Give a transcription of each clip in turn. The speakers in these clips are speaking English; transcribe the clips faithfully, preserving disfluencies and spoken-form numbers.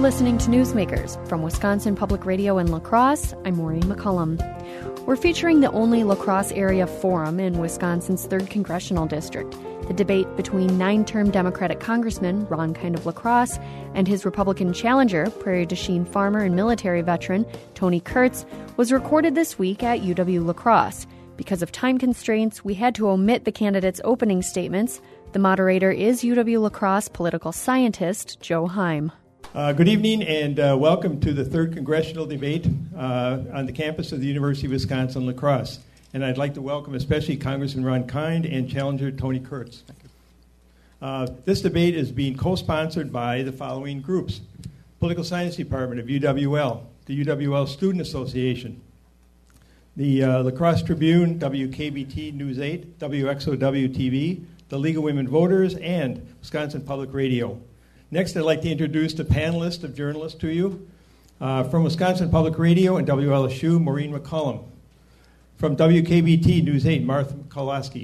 listening to Newsmakers. From Wisconsin Public Radio in La Crosse, I'm Maureen McCullum. We're featuring the only La Crosse area forum in Wisconsin's third Congressional District. The debate between nine-term Democratic Congressman Ron Kind of La Crosse and his Republican challenger, Prairie du Chien farmer and military veteran Tony Kurtz, was recorded this week at U W La Crosse. Because of time constraints, we had to omit the candidates' opening statements. The moderator is U W La Crosse political scientist Joe Heim. Uh, good evening and uh, welcome to the third congressional debate uh, on the campus of the University of Wisconsin-La Crosse. And I'd like to welcome especially Congressman Ron Kind and challenger Tony Kurtz. Uh, this debate is being co-sponsored by the following groups: Political Science Department of U W L, the U W L Student Association, the uh, La Crosse Tribune, W K B T News eight, W X O W T V, the League of Women Voters, and Wisconsin Public Radio. Next, I'd like to introduce the panelist of journalists to you. Uh, from Wisconsin Public Radio and W L S U, Maureen McCullum. From W K B T News eight, Martha Kowalski.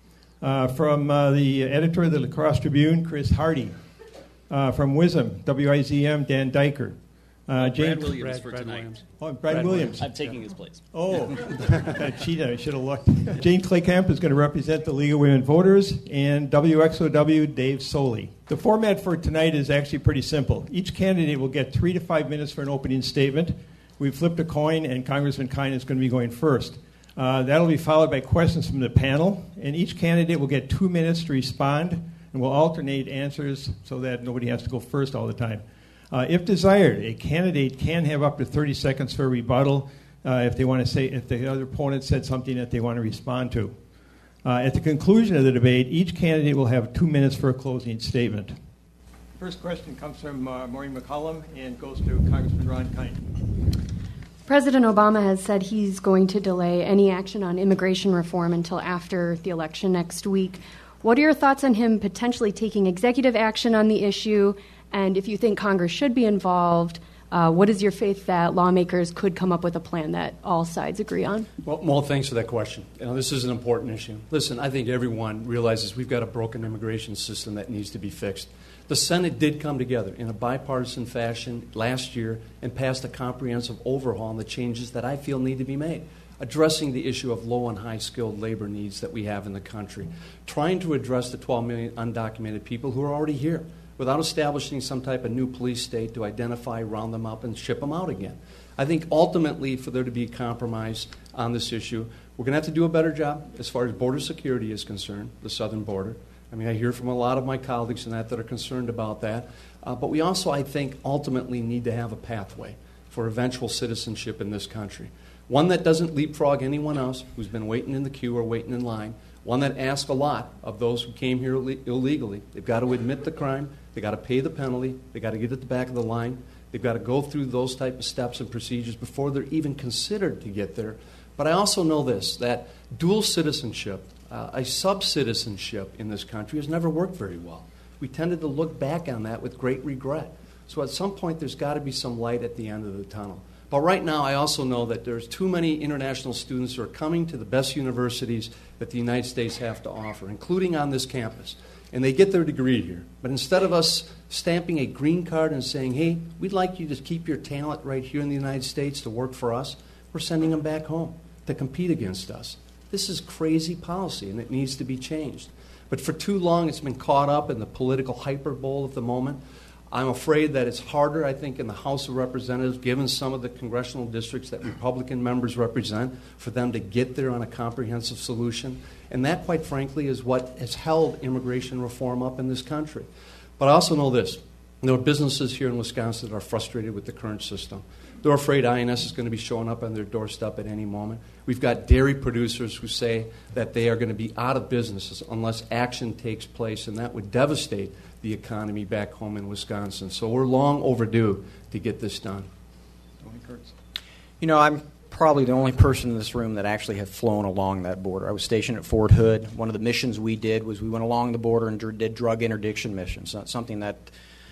Uh, from uh, the editor of the La Crosse Tribune, Chris Hardy. Uh, from W I Z M, W I Z M, Dan Diker. Uh, Brad Williams Brad, for Brad tonight. Williams. Oh, Brad, Brad Williams. I'm taking his place. Oh, cheat! I should have looked. Jane Claycamp is going to represent the League of Women Voters, and W X O W, Dave Soley. The format for tonight is actually pretty simple. Each candidate will get three to five minutes for an opening statement. We've flipped a coin, and Congressman Kind is going to be going first. Uh, that'll be followed by questions from the panel, and each candidate will get two minutes to respond, and we'll alternate answers so that nobody has to go first all the time. Uh, if desired, a candidate can have up to thirty seconds for a rebuttal uh, if they want to say, if the other opponent said something that they want to respond to. Uh, at the conclusion of the debate, each candidate will have two minutes for a closing statement. First question comes from uh, Maureen McCullum and goes to Congressman Ron Kind. President Obama has said he's going to delay any action on immigration reform until after the election next week. What are your thoughts on him potentially taking executive action on the issue? And if you think Congress should be involved, uh, what is your faith that lawmakers could come up with a plan that all sides agree on? Well, Mo, thanks for that question. You know, this is an important issue. Listen, I think everyone realizes we've got a broken immigration system that needs to be fixed. The Senate did come together in a bipartisan fashion last year and passed a comprehensive overhaul on the changes that I feel need to be made, addressing the issue of low and high-skilled labor needs that we have in the country, trying to address the twelve million undocumented people who are already here, without establishing some type of new police state to identify, round them up, and ship them out again. I think ultimately for there to be a compromise on this issue, we're going to have to do a better job as far as border security is concerned, the southern border. I mean, I hear from a lot of my colleagues in that that are concerned about that. Uh, but we also, I think, ultimately need to have a pathway for eventual citizenship in this country. One that doesn't leapfrog anyone else who's been waiting in the queue or waiting in line. One that asks a lot of those who came here Ill- illegally. They've got to admit the crime. They've got to pay the penalty. They've got to get at the back of the line. They've got to go through those type of steps and procedures before they're even considered to get there. But I also know this, that dual citizenship, uh, a sub-citizenship in this country has never worked very well. We tended to look back on that with great regret. So at some point, there's got to be some light at the end of the tunnel. But right now, I also know that there's too many international students who are coming to the best universities that the United States have to offer, including on this campus. And they get their degree here. But instead of us stamping a green card and saying, hey, we'd like you to keep your talent right here in the United States to work for us, we're sending them back home to compete against us. This is crazy policy, and it needs to be changed. But for too long, it's been caught up in the political hyperbole of the moment. I'm afraid that it's harder, I think, in the House of Representatives, given some of the congressional districts that Republican members represent, for them to get there on a comprehensive solution. And that, quite frankly, is what has held immigration reform up in this country. But I also know this. There are businesses here in Wisconsin that are frustrated with the current system. They're afraid I N S is going to be showing up on their doorstep at any moment. We've got dairy producers who say that they are going to be out of business unless action takes place, and that would devastate the economy back home in Wisconsin. So we're long overdue to get this done. Tony Kurtz. You know, I'm probably the only person in this room that actually have flown along that border. I was stationed at Fort Hood. One of the missions we did was we went along the border and did drug interdiction missions. That's something that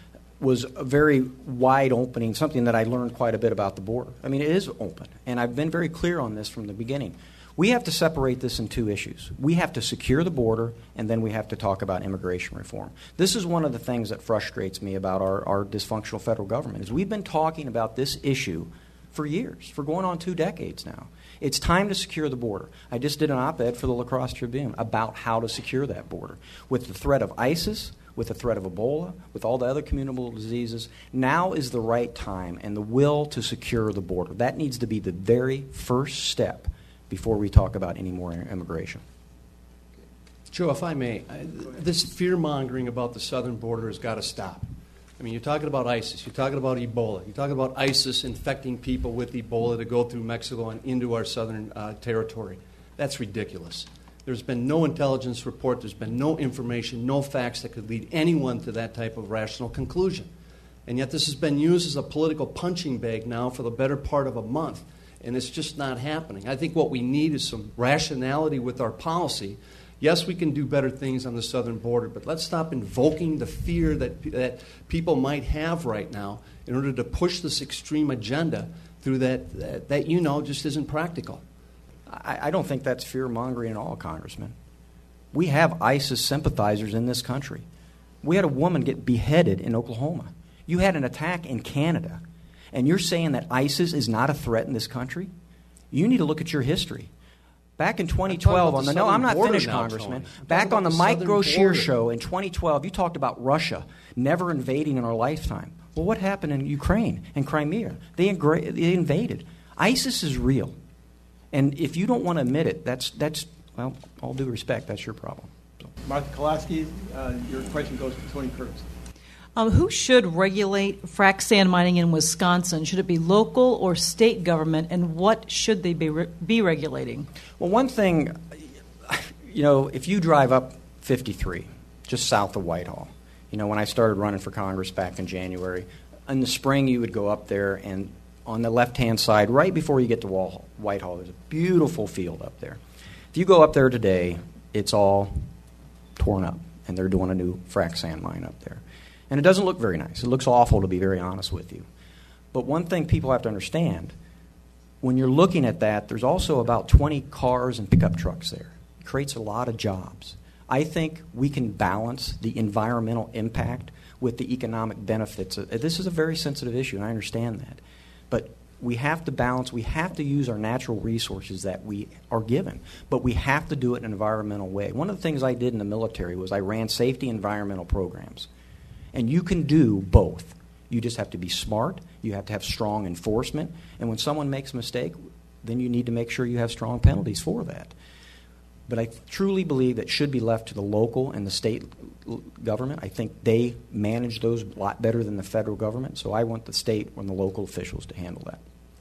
was a very wide opening, something that I learned quite a bit about the border. I mean, it is open, and I've been very clear on this from the beginning. We have to separate this in two issues. We have to secure the border, and then we have to talk about immigration reform. This is one of the things that frustrates me about our, our dysfunctional federal government, is we've been talking about this issue for years, for going on two decades now. It's time to secure the border. I just did an op-ed for the La Crosse Tribune about how to secure that border. With the threat of ISIS, with the threat of Ebola, with all the other communicable diseases, now is the right time and the will to secure the border. That needs to be the very first step before we talk about any more immigration. Joe, if I may, I, this fear-mongering about the southern border has got to stop. I mean, you're talking about ISIS, you're talking about Ebola, you're talking about ISIS infecting people with Ebola to go through Mexico and into our southern uh, territory. That's ridiculous. There's been no intelligence report, there's been no information, no facts that could lead anyone to that type of rational conclusion. And yet this has been used as a political punching bag now for the better part of a month, and it's just not happening. I think what we need is some rationality with our policy. Yes, we can do better things on the southern border, but let's stop invoking the fear that, that people might have right now in order to push this extreme agenda through that, that, that you know, just isn't practical. I, I don't think that's fear-mongering at all, Congressman. We have ISIS sympathizers in this country. We had a woman get beheaded in Oklahoma. You had an attack in Canada, and you're saying that ISIS is not a threat in this country? You need to look at your history. Back in twenty twelve, on the, no, I'm not finished, Congressman. Back on the Mike Groscheer show in twenty twelve, you talked about Russia never invading in our lifetime. Well, what happened in Ukraine and Crimea? They, ingra- they invaded. ISIS is real. And if you don't want to admit it, that's, that's well, all due respect, that's your problem. So. Martha Kolaski, uh, your question goes to Tony Kurtz. Um, who should regulate frac sand mining in Wisconsin? Should it be local or state government, and what should they be, re- be regulating? Well, one thing, you know, if you drive up fifty-three, just south of Whitehall, you know, when I started running for Congress back in January, in the spring you would go up there, and on the left-hand side, right before you get to Whitehall, there's a beautiful field up there. If you go up there today, it's all torn up, and they're doing a new frac sand mine up there. And it doesn't look very nice. It looks awful, to be very honest with you. But one thing people have to understand, when you're looking at that, there's also about twenty cars and pickup trucks there. It creates a lot of jobs. I think we can balance the environmental impact with the economic benefits. This is a very sensitive issue, and I understand that. But we have to balance, we have to use our natural resources that we are given, but we have to do it in an environmental way. One of the things I did in the military was I ran safety environmental programs. And you can do both. You just have to be smart. You have to have strong enforcement. And when someone makes a mistake, then you need to make sure you have strong penalties for that. But I truly believe that should be left to the local and the state government. I think they manage those a lot better than the federal government. So I want the state and the local officials to handle that.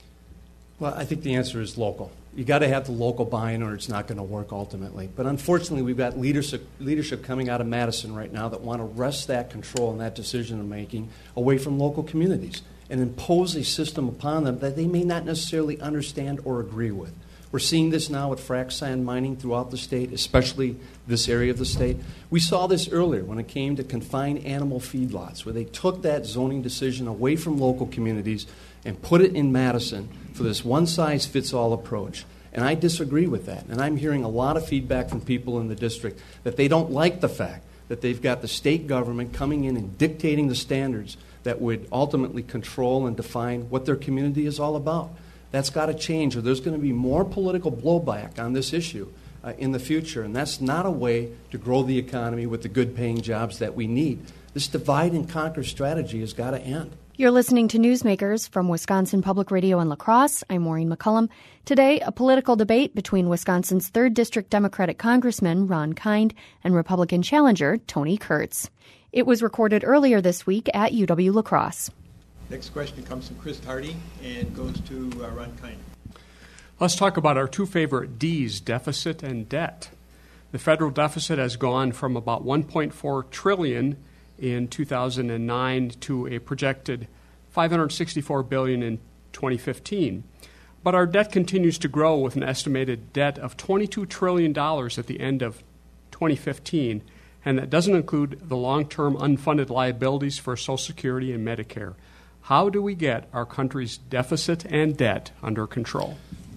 Well, I think the answer is local. You got to have the local buy-in, or it's not going to work ultimately. But unfortunately, we've got leadership leadership coming out of Madison right now that want to wrest that control and that decision-making away from local communities and impose a system upon them that they may not necessarily understand or agree with. We're seeing this now with frac sand mining throughout the state, especially this area of the state. We saw this earlier when it came to confined animal feedlots, where they took that zoning decision away from local communities and put it in Madison for this one-size-fits-all approach. And I disagree with that. And I'm hearing a lot of feedback from people in the district that they don't like the fact that they've got the state government coming in and dictating the standards that would ultimately control and define what their community is all about. That's got to change, or there's going to be more political blowback on this issue uh, in the future. And that's not a way to grow the economy with the good-paying jobs that we need. This divide-and-conquer strategy has got to end. You're listening to Newsmakers from Wisconsin Public Radio in La Crosse. I'm Maureen McCullum. Today, a political debate between Wisconsin's third District Democratic Congressman Ron Kind and Republican challenger Tony Kurtz. It was recorded earlier this week at U W La Crosse. Next question comes from Chris Hardy and goes to uh, Ron Kind. Let's talk about our two favorite D's, deficit and debt. The federal deficit has gone from about one point four trillion dollars in two thousand nine to a projected five hundred sixty-four billion dollars in twenty fifteen. But our debt continues to grow with an estimated debt of twenty-two trillion dollars at the end of twenty fifteen, and that doesn't include the long-term unfunded liabilities for Social Security and Medicare. How do we get our country's deficit and debt under control?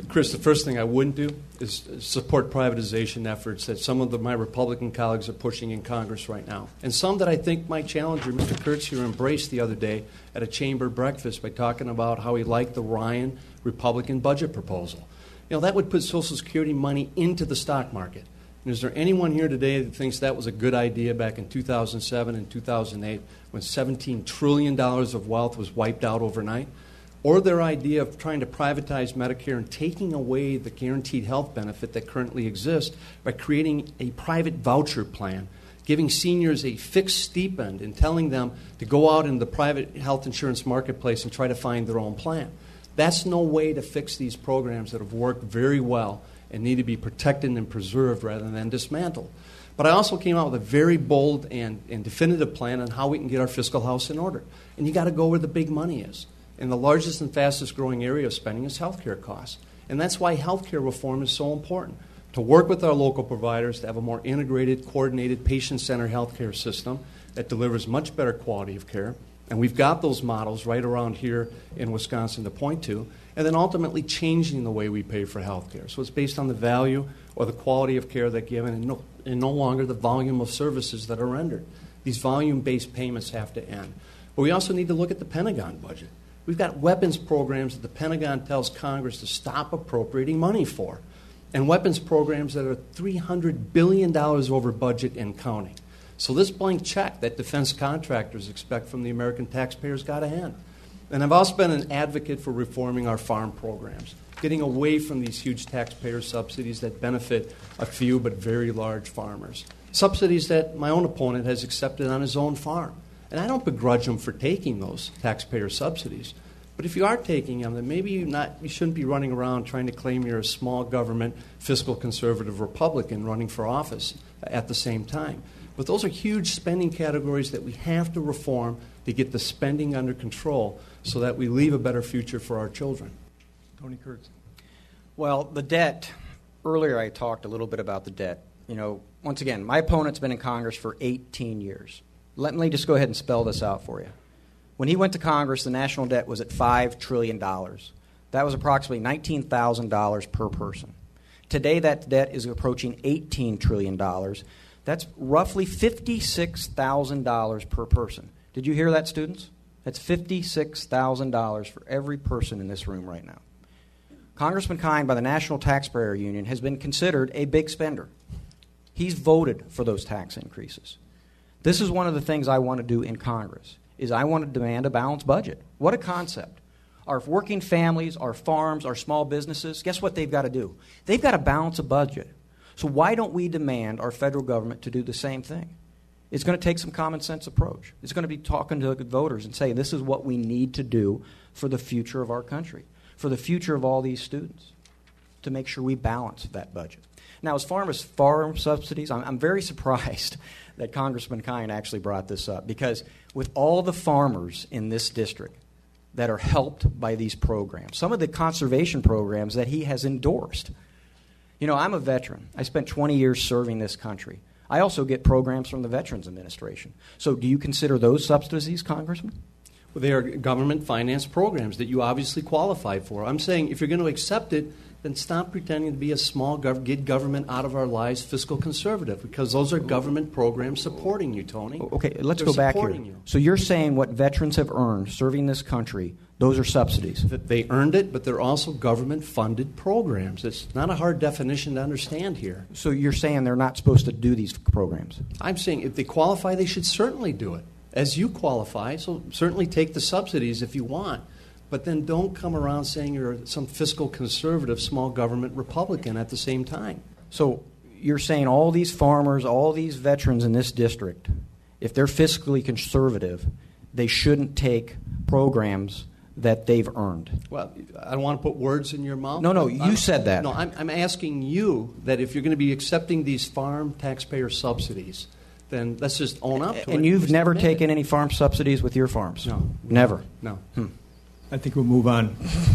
Chris, the first thing I wouldn't do is support privatization efforts that some of the, my Republican colleagues are pushing in Congress right now. And some that I think my challenger, Mister Kurtz, here embraced the other day at a chamber breakfast by talking about how he liked the Ryan Republican budget proposal. You know, that would put Social Security money into the stock market. And is there anyone here today that thinks that was a good idea back in two thousand seven and two thousand eight when seventeen trillion dollars of wealth was wiped out overnight? Or their idea of trying to privatize Medicare and taking away the guaranteed health benefit that currently exists by creating a private voucher plan, giving seniors a fixed stipend and telling them to go out in the private health insurance marketplace and try to find their own plan. That's no way to fix these programs that have worked very well and need to be protected and preserved rather than dismantled. But I also came out with a very bold and, and definitive plan on how we can get our fiscal house in order. And you got to go where the big money is. And the largest and fastest growing area of spending is healthcare costs. And that's why healthcare reform is so important. To work with our local providers to have a more integrated, coordinated, patient-centered healthcare system that delivers much better quality of care. And we've got those models right around here in Wisconsin to point to. And then ultimately changing the way we pay for healthcare. So it's based on the value or the quality of care that's given and no, and no longer the volume of services that are rendered. These volume-based payments have to end. But we also need to look at the Pentagon budget. We've got weapons programs that the Pentagon tells Congress to stop appropriating money for, and weapons programs that are three hundred billion dollars over budget and counting. So this blank check that defense contractors expect from the American taxpayers got to end. And I've also been an advocate for reforming our farm programs, getting away from these huge taxpayer subsidies that benefit a few but very large farmers. Subsidies that my own opponent has accepted on his own farm. And I don't begrudge them for taking those taxpayer subsidies. But if you are taking them, then maybe you not you shouldn't be running around trying to claim you're a small government, fiscal conservative Republican running for office at the same time. But those are huge spending categories that we have to reform to get the spending under control so that we leave a better future for our children. Tony Kurtz. Well, the debt, earlier I talked a little bit about the debt. You know, once again, my opponent's been in Congress for eighteen years. Let me just go ahead and spell this out for you. When he went to Congress, the national debt was at five trillion dollars. That was approximately nineteen thousand dollars per person. Today, that debt is approaching eighteen trillion dollars. That's roughly fifty-six thousand dollars per person. Did you hear that, students? That's fifty-six thousand dollars for every person in this room right now. Congressman Kind, by the National Taxpayer Union, has been considered a big spender. He's voted for those tax increases. This is one of the things I want to do in Congress, is I want to demand a balanced budget. What a concept. Our working families, our farms, our small businesses, guess what they've got to do? They've got to balance a budget. So why don't we demand our federal government to do the same thing? It's going to take some common sense approach. It's going to be talking to voters and saying this is what we need to do for the future of our country, for the future of all these students, to make sure we balance that budget. Now, as far as farm subsidies, I'm, I'm very surprised that Congressman Kind actually brought this up, because with all the farmers in this district that are helped by these programs, some of the conservation programs that he has endorsed. You know, I'm a veteran. I spent twenty years serving this country. I also get programs from the Veterans Administration. So do you consider those subsidies, Congressman? Well, they are government financed programs that you obviously qualify for. I'm saying if you're going to accept it, then stop pretending to be a small gov- get government out of our lives fiscal conservative, because those are government programs supporting you, Tony. Okay, let's They're go back here. you. So you're saying what veterans have earned serving this country, those are subsidies? That they earned it, but they're also government-funded programs. It's not a hard definition to understand here. So you're saying they're not supposed to do these programs? I'm saying if they qualify, they should certainly do it, as you qualify. So certainly take the subsidies if you want. But then don't come around saying you're some fiscal conservative, small government Republican at the same time. So you're saying all these farmers, all these veterans in this district, if they're fiscally conservative, they shouldn't take programs that they've earned. Well, I don't want to put words in your mouth. No, no, you I'm, said that. No, I'm, I'm asking you that if you're going to be accepting these farm taxpayer subsidies, then let's just own up to and it. And you've Just never admit taken it. any farm subsidies with your farms? No. Never? No. Hmm. I think we'll move on.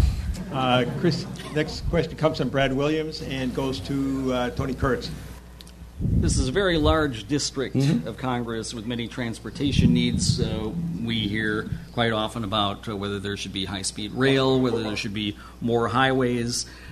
Uh, Chris, next question comes from Brad Williams and goes to uh, Tony Kurtz. This is a very large district mm-hmm. of Congress with many transportation needs. Uh, we hear quite often about uh, whether there should be high-speed rail, whether there should be more highways.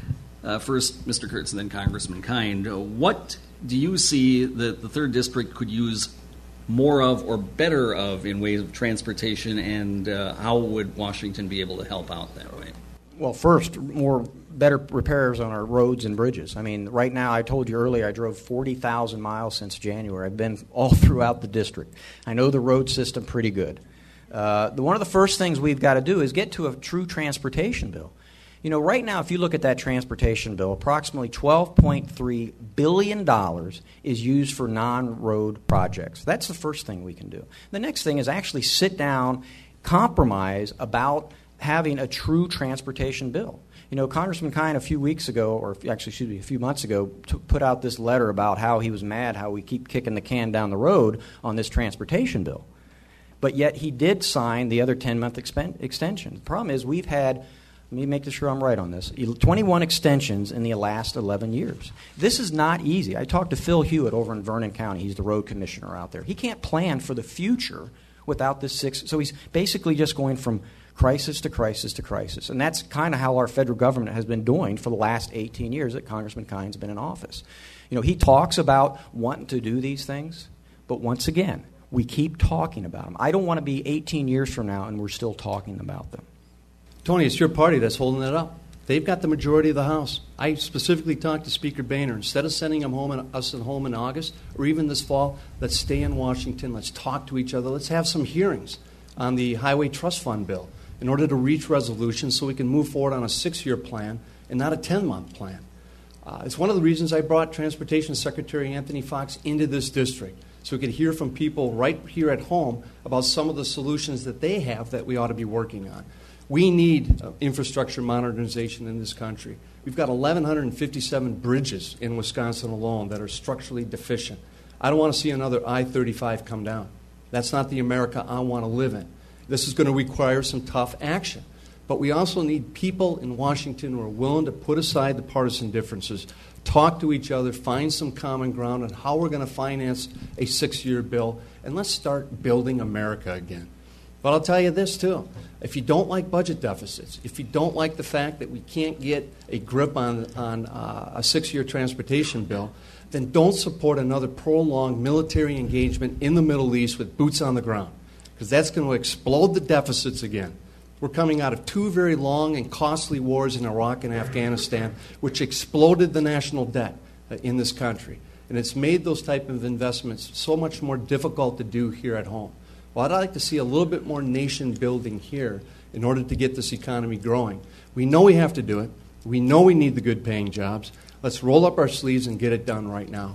Uh, first, Mister Kurtz, and then Congressman Kind. Uh, what do you see that the third District could use more of or better of in ways of transportation, and uh, how would Washington be able to help out that way? Well, first, more better repairs on our roads and bridges. I mean, right now, I told you earlier, I drove forty thousand miles since January. I've been all throughout the district. I know the road system pretty good. Uh, the, one of the first things we've got to do is get to a true transportation bill. You know, right now, if you look at that transportation bill, approximately twelve point three billion dollars is used for non-road projects. That's the first thing we can do. The next thing is actually sit down, compromise about having a true transportation bill. You know, Congressman Kind a few weeks ago, or actually, excuse me, a few months ago, t- put out this letter about how he was mad how we keep kicking the can down the road on this transportation bill. But yet he did sign the other ten-month expen- extension. The problem is we've had, let me make sure I'm right on this, twenty-one extensions in the last eleven years. This is not easy. I talked to Phil Hewitt over in Vernon County. He's the road commissioner out there. He can't plan for the future without this six. So he's basically just going from crisis to crisis to crisis. And that's kind of how our federal government has been doing for the last eighteen years that Congressman Kind's been in office. You know, he talks about wanting to do these things, but once again, we keep talking about them. I don't want to be eighteen years from now and we're still talking about them. Tony, it's your party that's holding it up. They've got the majority of the House. I specifically talked to Speaker Boehner. Instead of sending him home in, us home in August or even this fall, let's stay in Washington. Let's talk to each other. Let's have some hearings on the Highway Trust Fund bill in order to reach resolution so we can move forward on a six-year plan and not a ten-month plan. Uh, it's one of the reasons I brought Transportation Secretary Anthony Foxx into this district, so we could hear from people right here at home about some of the solutions that they have that we ought to be working on. We need uh, infrastructure modernization in this country. We've got eleven fifty-seven bridges in Wisconsin alone that are structurally deficient. I don't want to see another I thirty-five come down. That's not the America I want to live in. This is going to require some tough action. But we also need people in Washington who are willing to put aside the partisan differences, talk to each other, find some common ground on how we're going to finance a six-year bill, and let's start building America again. But I'll tell you this, too. If you don't like budget deficits, if you don't like the fact that we can't get a grip on, on uh, a six-year transportation bill, then don't support another prolonged military engagement in the Middle East with boots on the ground, because that's going to explode the deficits again. We're coming out of two very long and costly wars in Iraq and Afghanistan, which exploded the national debt uh, in this country. And it's made those type of investments so much more difficult to do here at home. Well, I'd like to see a little bit more nation building here in order to get this economy growing. We know we have to do it. We know we need the good paying jobs. Let's roll up our sleeves and get it done right now.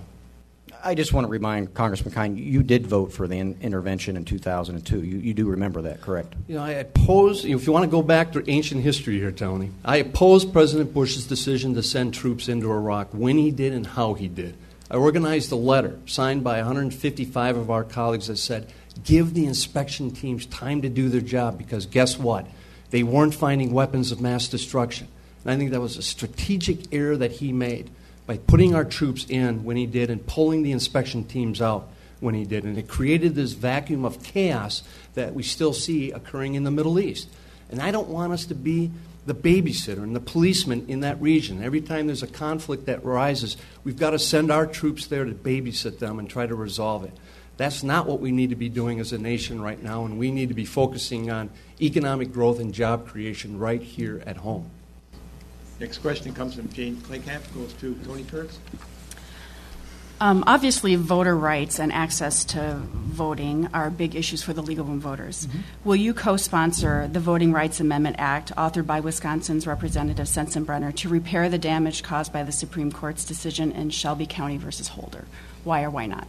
I just want to remind Congressman Kind, you did vote for the in- intervention in two thousand two. You, you do remember that, correct? You know, I oppose, if you want to go back to ancient history here, Tony, I opposed President Bush's decision to send troops into Iraq when he did and how he did. I organized a letter signed by one hundred fifty-five of our colleagues that said, give the inspection teams time to do their job, because guess what? They weren't finding weapons of mass destruction. And I think that was a strategic error that he made by putting our troops in when he did and pulling the inspection teams out when he did. And it created this vacuum of chaos that we still see occurring in the Middle East. And I don't want us to be the babysitter and the policeman in that region. Every time there's a conflict that rises, we've got to send our troops there to babysit them and try to resolve it. That's not what we need to be doing as a nation right now, and we need to be focusing on economic growth and job creation right here at home. Next question comes from Jane Claycamp, goes to Tony Kurtz. Um, obviously, voter rights and access to voting are big issues for the legal-born voters. Mm-hmm. Will you co-sponsor the Voting Rights Amendment Act authored by Wisconsin's Representative Sensenbrenner to repair the damage caused by the Supreme Court's decision in Shelby County versus Holder? Why or why not?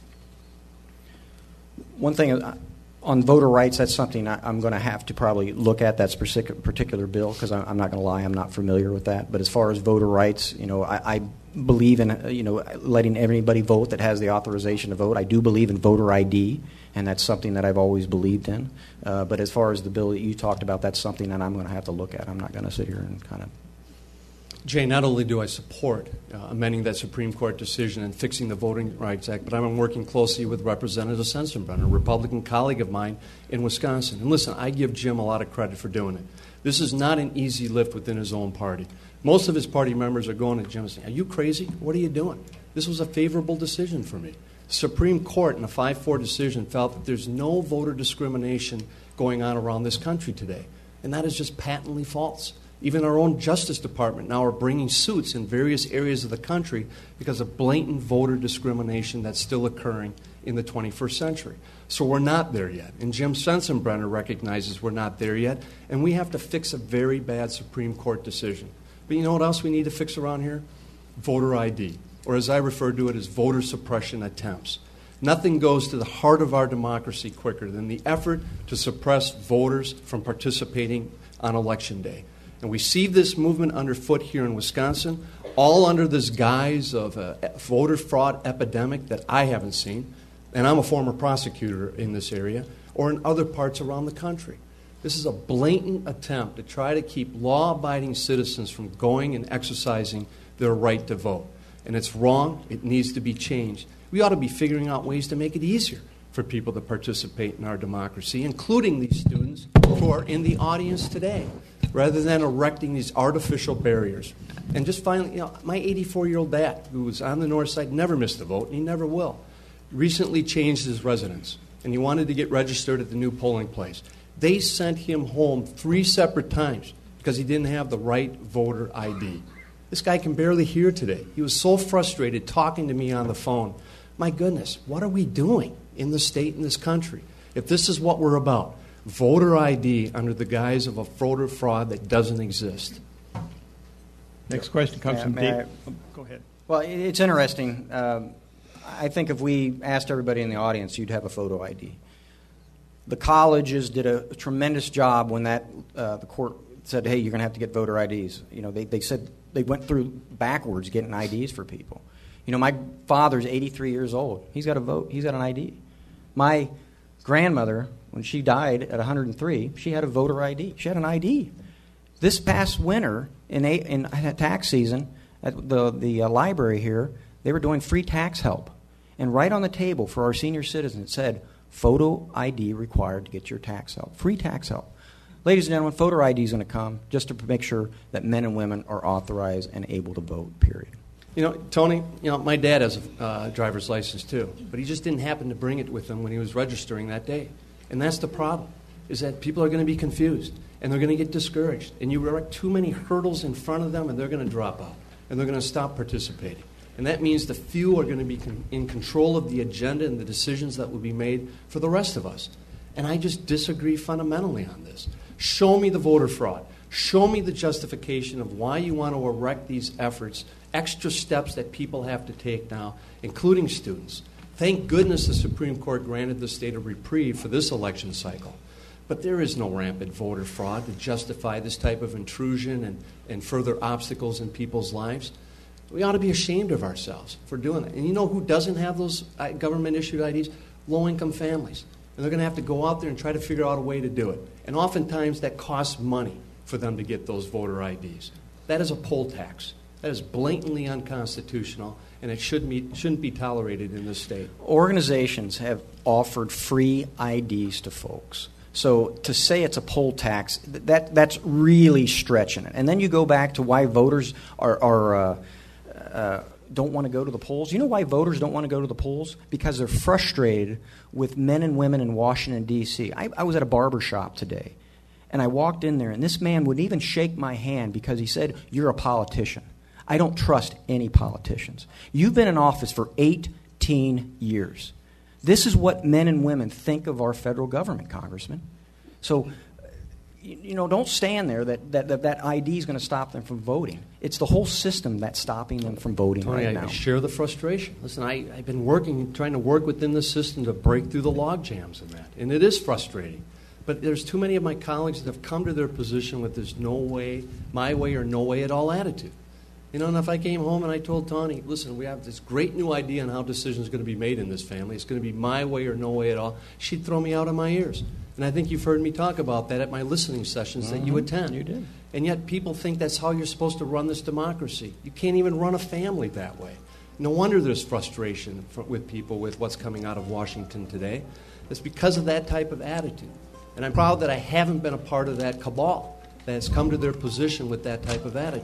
One thing on voter rights, that's something I'm going to have to probably look at, that particular bill, because I'm not going to lie, I'm not familiar with that. But as far as voter rights, you know, I, I believe in, you know, letting everybody vote that has the authorization to vote. I do believe in voter I D, and that's something that I've always believed in. Uh, but as far as the bill that you talked about, that's something that I'm going to have to look at. I'm not going to sit here and kind of... Jay, not only do I support uh, amending that Supreme Court decision and fixing the Voting Rights Act, but I'm working closely with Representative Sensenbrenner, a Republican colleague of mine in Wisconsin. And listen, I give Jim a lot of credit for doing it. This is not an easy lift within his own party. Most of his party members are going to Jim saying, are you crazy? What are you doing? This was a favorable decision for me. The Supreme Court in a five four decision felt that there's no voter discrimination going on around this country today. And that is just patently false. Even our own Justice Department now are bringing suits in various areas of the country because of blatant voter discrimination that's still occurring in the twenty-first century. So we're not there yet. And Jim Sensenbrenner recognizes we're not there yet, and we have to fix a very bad Supreme Court decision. But you know what else we need to fix around here? Voter I D, or as I refer to it as voter suppression attempts. Nothing goes to the heart of our democracy quicker than the effort to suppress voters from participating on Election Day. And we see this movement underfoot here in Wisconsin, all under this guise of a voter fraud epidemic that I haven't seen, and I'm a former prosecutor in this area, or in other parts around the country. This is a blatant attempt to try to keep law-abiding citizens from going and exercising their right to vote. And it's wrong. It needs to be changed. We ought to be figuring out ways to make it easier for people to participate in our democracy, including these students who are in the audience today, rather than erecting these artificial barriers. And just finally, you know, my eighty-four-year-old dad, who was on the north side, never missed a vote, and he never will, recently changed his residence, and he wanted to get registered at the new polling place. They sent him home three separate times because he didn't have the right voter I D. This guy can barely hear today. He was so frustrated talking to me on the phone. My goodness, what are we doing in this state, in this country? If this is what we're about, voter I D under the guise of a voter fraud that doesn't exist. Next question comes May I- from may Dave. I- Go ahead. Well, it- it's interesting. Um, I think if we asked everybody in the audience, you'd have a photo I D. The colleges did a tremendous job when that uh, the court said, hey, you're going to have to get voter I Ds. You know, they, they said they went through backwards getting I Ds for people. You know, my father's eighty-three years old. He's got a vote. He's got an I D. My grandmother, when she died at one hundred three, she had a voter I D. She had an I D. This past winter, in, a, in tax season, at the, the uh, library here, they were doing free tax help. And right on the table for our senior citizens, it said, photo I D required to get your tax help. Free tax help. Ladies and gentlemen, photo I D is going to come just to make sure that men and women are authorized and able to vote, period. You know, Tony, you know, my dad has a uh, driver's license too, but he just didn't happen to bring it with him when he was registering that day. And that's the problem, is that people are going to be confused, and they're going to get discouraged. And you erect too many hurdles in front of them, and they're going to drop out, and they're going to stop participating. And that means the few are going to be con- in control of the agenda and the decisions that will be made for the rest of us. And I just disagree fundamentally on this. Show me the voter fraud. Show me the justification of why you want to erect these efforts, extra steps that people have to take now, including students. Thank goodness the Supreme Court granted the state a reprieve for this election cycle. But there is no rampant voter fraud to justify this type of intrusion and, and further obstacles in people's lives. We ought to be ashamed of ourselves for doing that. And you know who doesn't have those government-issued I Ds? Low-income families. And they're going to have to go out there and try to figure out a way to do it. And oftentimes that costs money for them to get those voter I Ds. That is a poll tax. That is blatantly unconstitutional, and it shouldn't be, shouldn't be tolerated in this state. Organizations have offered free I Ds to folks. So to say it's a poll tax, that that's really stretching it. And then you go back to why voters are, are uh, uh, don't want to go to the polls. You know why voters don't want to go to the polls? Because they're frustrated with men and women in Washington, D C I, I was at a barber shop today, and I walked in there, and this man wouldn't even shake my hand because he said, you're a politician. I don't trust any politicians. You've been in office for eighteen years. This is what men and women think of our federal government, Congressman. So, you, you know, don't stand there that that, that, that I D is going to stop them from voting. It's the whole system that's stopping them from voting Tony, right I, now. I share the frustration. Listen, I, I've been working, trying to work within the system to break through the log jams in that. And it is frustrating. But there's too many of my colleagues that have come to their position with this no way, my way or no way at all attitude. You know, and if I came home and I told Tony, listen, we have this great new idea on how decisions are going to be made in this family. It's going to be my way or no way at all. She'd throw me out of my ears. And I think you've heard me talk about that at my listening sessions mm-hmm. that you attend. You did. And yet people think that's how you're supposed to run this democracy. You can't even run a family that way. No wonder there's frustration for, with people with what's coming out of Washington today. It's because of that type of attitude. And I'm proud that I haven't been a part of that cabal that has come to their position with that type of attitude.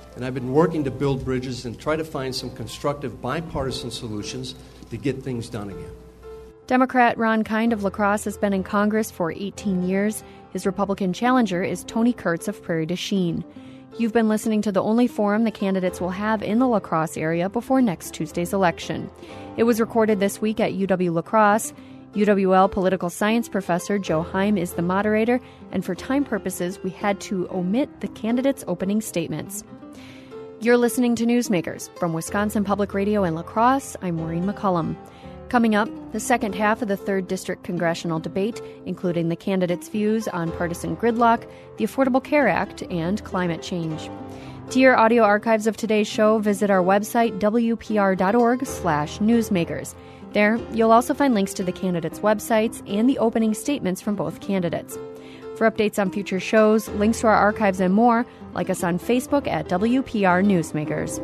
And I've been working to build bridges and try to find some constructive bipartisan solutions to get things done again. Democrat Ron Kind of La Crosse has been in Congress for eighteen years. His Republican challenger is Tony Kurtz of Prairie du Chien. You've been listening to the only forum the candidates will have in the La Crosse area before next Tuesday's election. It was recorded this week at U W La Crosse. U W L political science professor Joe Heim is the moderator, and for time purposes, we had to omit the candidates' opening statements. You're listening to Newsmakers. From Wisconsin Public Radio in La Crosse, I'm Maureen McCullum. Coming up, the second half of the third District congressional debate, including the candidates' views on partisan gridlock, the Affordable Care Act, and climate change. To hear audio archives of today's show, visit our website, w p r dot org slash newsmakers. There, you'll also find links to the candidates' websites and the opening statements from both candidates. For updates on future shows, links to our archives, and more, like us on Facebook at W P R Newsmakers.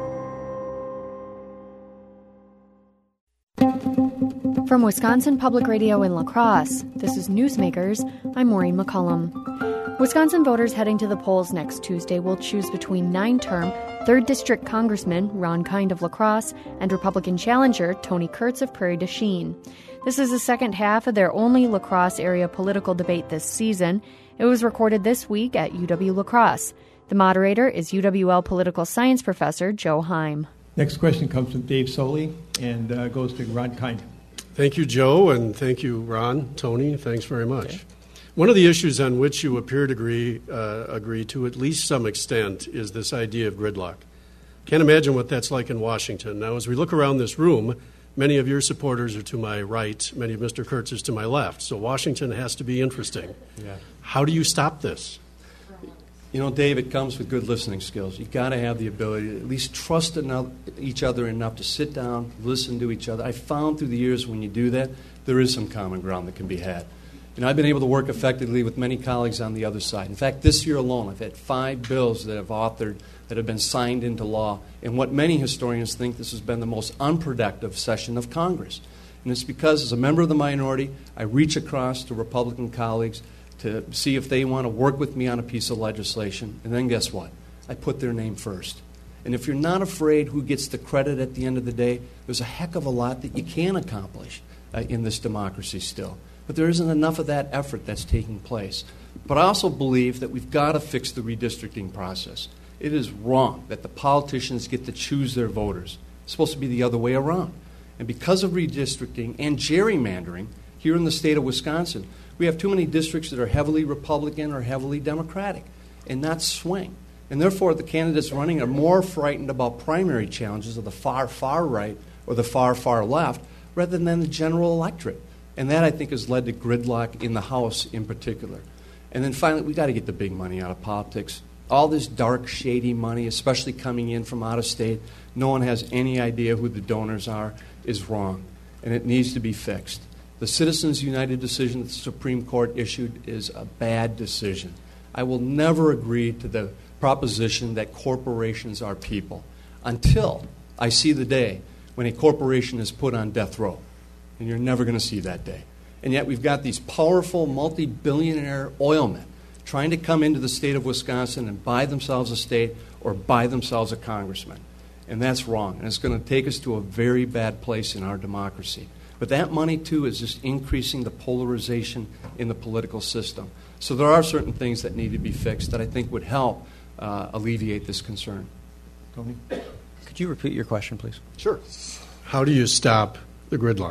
From Wisconsin Public Radio in La Crosse, this is Newsmakers. I'm Maureen McCullum. Wisconsin voters heading to the polls next Tuesday will choose between nine-term third District Congressman Ron Kind of La Crosse and Republican challenger Tony Kurtz of Prairie du Chien. This is the second half of their only La Crosse area political debate this season. It was recorded this week at U W La Crosse. The moderator is U W L political science professor Joe Heim. Next question comes from Dave Soley and uh, goes to Ron Kind. Thank you, Joe, and thank you, Ron, Tony. Thanks very much. Okay. One of the issues on which you appear to agree, uh, agree to at least some extent is this idea of gridlock. Can't imagine what that's like in Washington. Now, as we look around this room, many of your supporters are to my right, many of Mister Kurtz is to my left, so Washington has to be interesting. Yeah. How do you stop this? You know, Dave, it comes with good listening skills. You've got to have the ability to at least trust enough, each other enough to sit down, listen to each other. I found through the years when you do that, there is some common ground that can be had. You know, I've been able to work effectively with many colleagues on the other side. In fact, this year alone, I've had five bills that I've authored that have been signed into law. And what many historians think this has been the most unproductive session of Congress. And it's because, as a member of the minority, I reach across to Republican colleagues to see if they want to work with me on a piece of legislation. And then guess what? I put their name first. And if you're not afraid who gets the credit at the end of the day, there's a heck of a lot that you can accomplish uh, in this democracy still. But there isn't enough of that effort that's taking place. But I also believe that we've got to fix the redistricting process. It is wrong that the politicians get to choose their voters. It's supposed to be the other way around. And because of redistricting and gerrymandering here in the state of Wisconsin, we have too many districts that are heavily Republican or heavily Democratic and not swing. And therefore, the candidates running are more frightened about primary challenges of the far, far right or the far, far left rather than the general electorate. And that, I think, has led to gridlock in the House in particular. And then finally, we've got to get the big money out of politics. All this dark, shady money, especially coming in from out of state, no one has any idea who the donors are, is wrong. And it needs to be fixed. The Citizens United decision that the Supreme Court issued is a bad decision. I will never agree to the proposition that corporations are people until I see the day when a corporation is put on death row. And you're never going to see that day. And yet we've got these powerful multi-billionaire oil men trying to come into the state of Wisconsin and buy themselves a state or buy themselves a congressman. And that's wrong. And it's going to take us to a very bad place in our democracy. But that money, too, is just increasing the polarization in the political system. So there are certain things that need to be fixed that I think would help uh, alleviate this concern. Tony? Could you repeat your question, please? Sure. How do you stop the gridlock?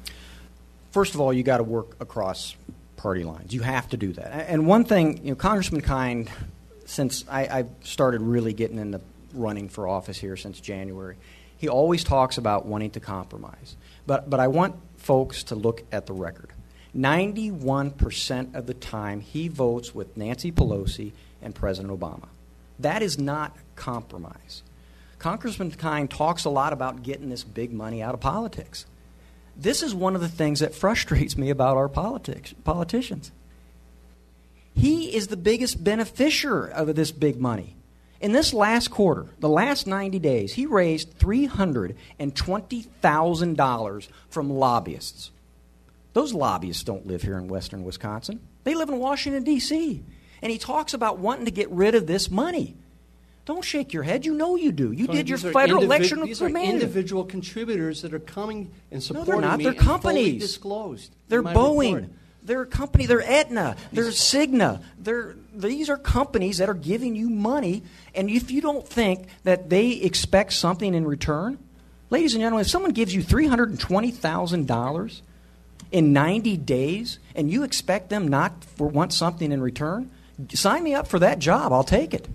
First of all, you got to work across party lines. You have to do that. And one thing, you know, Congressman Kind, since I, I've started really getting in the running for office here since January, he always talks about wanting to compromise. But but I want folks to look at the record. ninety-one percent of the time he votes with Nancy Pelosi and President Obama. That is not compromise. Congressman Kind talks a lot about getting this big money out of politics. This is one of the things that frustrates me about our politics, politicians. He is the biggest beneficiary of this big money. In this last quarter, the last ninety days, he raised three hundred twenty thousand dollars from lobbyists. Those lobbyists don't live here in western Wisconsin. They live in Washington, D C And he talks about wanting to get rid of this money. Don't shake your head. You know you do. You Tony, did your these are federal indivi- election These are command. individual contributors that are coming and No, supporting they're not. me They're and fully companies. disclosed. They're in my Boeing. report. They're a company. They're Aetna. They're Cigna. They're, these are companies that are giving you money. And if you don't think that they expect something in return, ladies and gentlemen, if someone gives you three hundred twenty thousand dollars in ninety days and you expect them not for want something in return, sign me up for that job. I'll take it.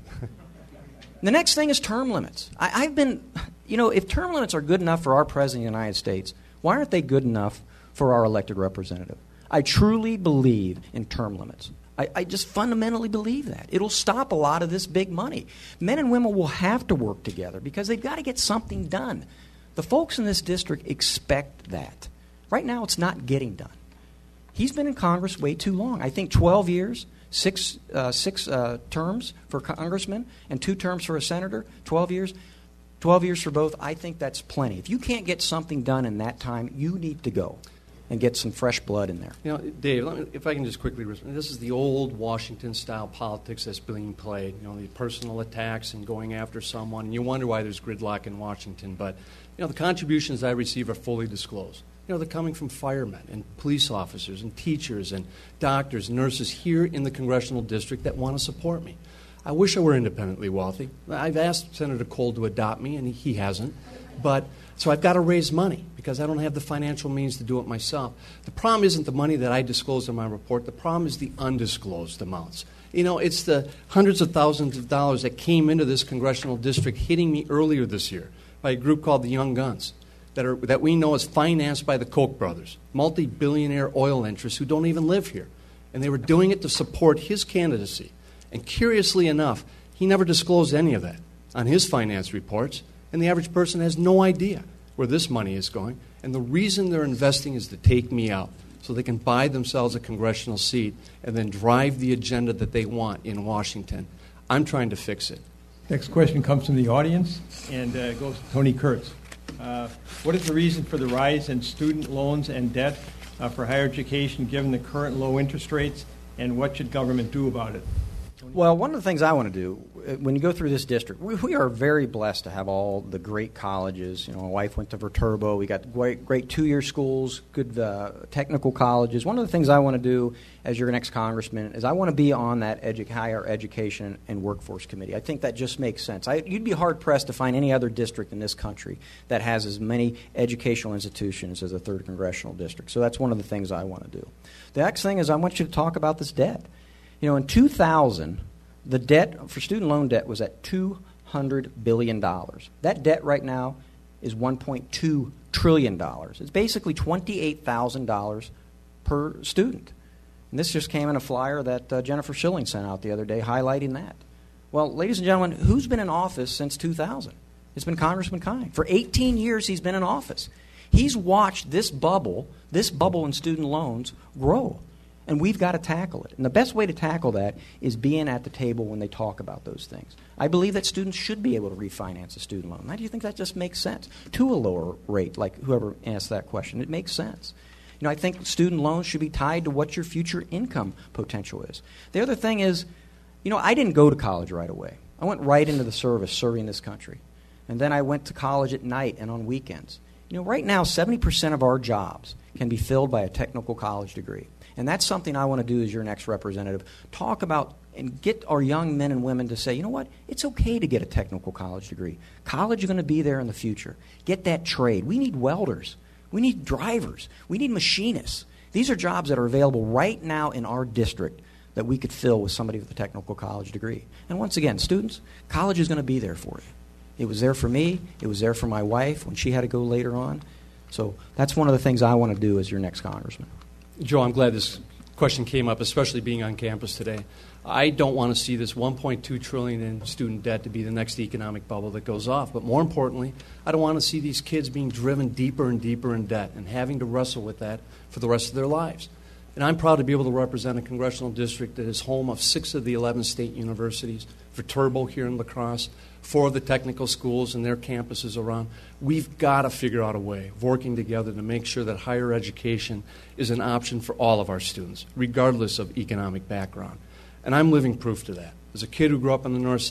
The next thing is term limits. I, I've been, you know, if term limits are good enough for our President of the United States, why aren't they good enough for our elected representative? I truly believe in term limits. I, I just fundamentally believe that. It'll stop a lot of this big money. Men and women will have to work together because they've got to get something done. The folks in this district expect that. Right now, it's not getting done. He's been in Congress way too long. I think twelve years, six, uh, six uh, terms for congressman and two terms for a senator, twelve years. twelve years for both, I think that's plenty. If you can't get something done in that time, you need to go and get some fresh blood in there. You know, Dave, let me, if I can just quickly respond. This is the old Washington-style politics that's being played, you know, the personal attacks and going after someone. And you wonder why there's gridlock in Washington. But, you know, the contributions I receive are fully disclosed. You know, they're coming from firemen and police officers and teachers and doctors, nurses here in the congressional district that want to support me. I wish I were independently wealthy. I've asked Senator Cole to adopt me, and he hasn't. But so I've got to raise money because I don't have the financial means to do it myself. The problem isn't the money that I disclosed in my report. The problem is the undisclosed amounts. You know, it's the hundreds of thousands of dollars that came into this congressional district hitting me earlier this year by a group called the Young Guns that are that we know is financed by the Koch brothers, multi-billionaire oil interests who don't even live here. And they were doing it to support his candidacy. And curiously enough, he never disclosed any of that on his finance reports. And the average person has no idea where this money is going. And the reason they're investing is to take me out so they can buy themselves a congressional seat and then drive the agenda that they want in Washington. I'm trying to fix it. Next question comes from the audience and uh, goes to Tony Kurtz. Uh, what is the reason for the rise in student loans and debt uh, for higher education given the current low interest rates, and what should government do about it? Well, one of the things I want to do, when you go through this district, we, we are very blessed to have all the great colleges. You know, my wife went to Viterbo. We got great, great two-year schools, good uh, technical colleges. One of the things I want to do as your next congressman is I want to be on that edu- higher education and workforce committee. I think that just makes sense. I, you'd be hard-pressed to find any other district in this country that has as many educational institutions as the third Congressional District. So that's one of the things I want to do. The next thing is I want you to talk about this debt. You know, in two thousand, the debt for student loan debt was at two hundred billion dollars. That debt right now is one point two trillion dollars. It's basically twenty-eight thousand dollars per student. And this just came in a flyer that uh, Jennifer Schilling sent out the other day highlighting that. Well, ladies and gentlemen, who's been in office since two thousand? It's been Congressman Kind. For eighteen years, he's been in office. He's watched this bubble, this bubble in student loans grow. And we've got to tackle it. And the best way to tackle that is being at the table when they talk about those things. I believe that students should be able to refinance a student loan. How do you think that just makes sense? To a lower rate, like whoever asked that question. It makes sense. You know, I think student loans should be tied to what your future income potential is. The other thing is, you know, I didn't go to college right away. I went right into the service serving this country. And then I went to college at night and on weekends. You know, right now, seventy percent of our jobs can be filled by a technical college degree. And that's something I want to do as your next representative. Talk about and get our young men and women to say, you know what, it's okay to get a technical college degree. College is going to be there in the future. Get that trade. We need welders. We need drivers. We need machinists. These are jobs that are available right now in our district that we could fill with somebody with a technical college degree. And once again, students, college is going to be there for you. It was there for me. It was there for my wife when she had to go later on. So that's one of the things I want to do as your next congressman. Joe, I'm glad this question came up, especially being on campus today. I don't want to see this one point two trillion dollars in student debt to be the next economic bubble that goes off. But more importantly, I don't want to see these kids being driven deeper and deeper in debt and having to wrestle with that for the rest of their lives. And I'm proud to be able to represent a congressional district that is home of six of the eleven state universities, Viterbo here in La Crosse, four of the technical schools and their campuses around. We've got to figure out a way of working together to make sure that higher education is an option for all of our students, regardless of economic background. And I'm living proof to that. As a kid who grew up on the north side,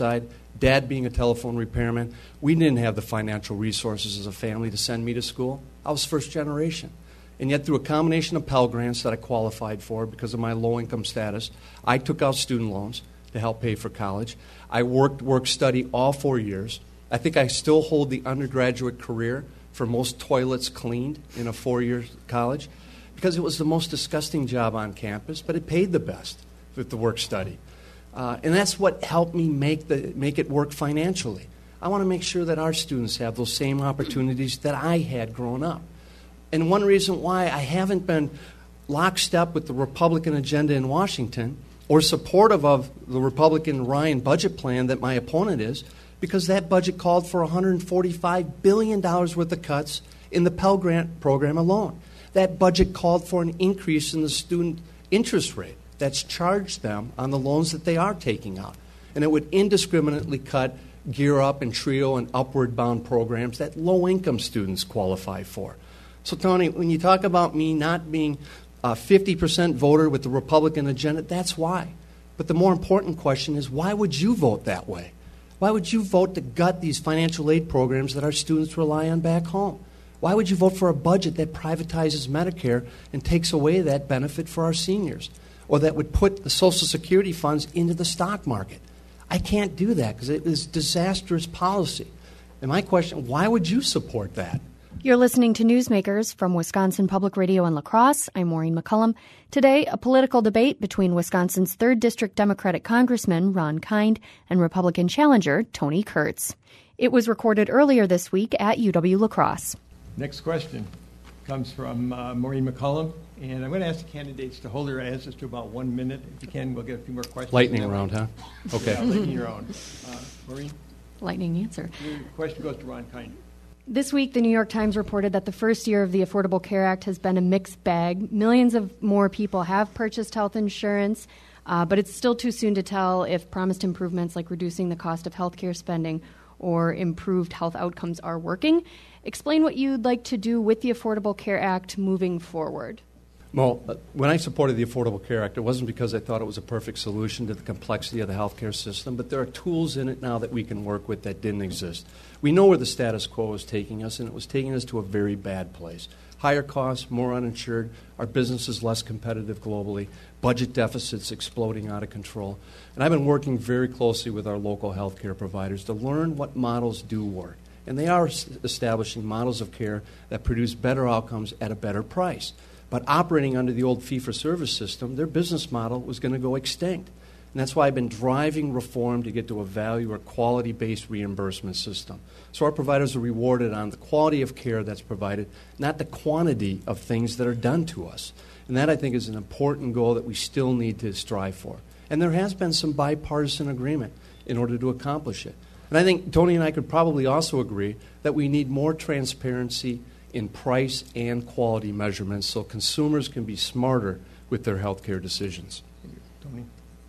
Dad being a telephone repairman, we didn't have the financial resources as a family to send me to school. I was first generation. And yet through a combination of Pell Grants that I qualified for because of my low-income status, I took out student loans to help pay for college. I worked, work, study all four years. I think I still hold the undergraduate career for most toilets cleaned in a four-year college because it was the most disgusting job on campus, but it paid the best with the work study. Uh, and that's what helped me make, the, make it work financially. I want to make sure that our students have those same opportunities that I had growing up. And one reason why I haven't been lockstep with the Republican agenda in Washington or supportive of the Republican Ryan budget plan that my opponent is, because that budget called for one hundred forty-five billion dollars worth of cuts in the Pell Grant program alone. That budget called for an increase in the student interest rate that's charged them on the loans that they are taking out. And it would indiscriminately cut Gear Up and TRIO and Upward Bound programs that low-income students qualify for. So, Tony, when you talk about me not being a fifty percent voter with the Republican agenda, that's why. But the more important question is, why would you vote that way? Why would you vote to gut these financial aid programs that our students rely on back home? Why would you vote for a budget that privatizes Medicare and takes away that benefit for our seniors? Or that would put the Social Security funds into the stock market? I can't do that because it is disastrous policy. And my question, why would you support that? You're listening to Newsmakers from Wisconsin Public Radio in La Crosse. I'm Maureen McCullum. Today, a political debate between Wisconsin's third District Democratic Congressman Ron Kind and Republican challenger Tony Kurtz. It was recorded earlier this week at U W La Crosse. Next question comes from uh, Maureen McCullum. And I'm going to ask the candidates to hold their answers to about one minute. If you can, we'll get a few more questions. Lightning round, huh? Okay. Yeah, lightning round. Uh, Maureen? Lightning answer. Your question goes to Ron Kind. This week, the New York Times reported that the first year of the Affordable Care Act has been a mixed bag. Millions of more people have purchased health insurance, uh, but it's still too soon to tell if promised improvements like reducing the cost of health care spending or improved health outcomes are working. Explain what you'd like to do with the Affordable Care Act moving forward. Well, uh, when I supported the Affordable Care Act, it wasn't because I thought it was a perfect solution to the complexity of the healthcare system, but there are tools in it now that we can work with that didn't exist. We know where the status quo is taking us, and it was taking us to a very bad place. Higher costs, more uninsured, our business is less competitive globally, budget deficits exploding out of control. And I've been working very closely with our local healthcare providers to learn what models do work. And they are establishing models of care that produce better outcomes at a better price. But operating under the old fee-for-service system, their business model was going to go extinct. And that's why I've been driving reform to get to a value or quality-based reimbursement system. So our providers are rewarded on the quality of care that's provided, not the quantity of things that are done to us. And that, I think, is an important goal that we still need to strive for. And there has been some bipartisan agreement in order to accomplish it. And I think Tony and I could probably also agree that we need more transparency in price and quality measurements so consumers can be smarter with their health care decisions. Tony?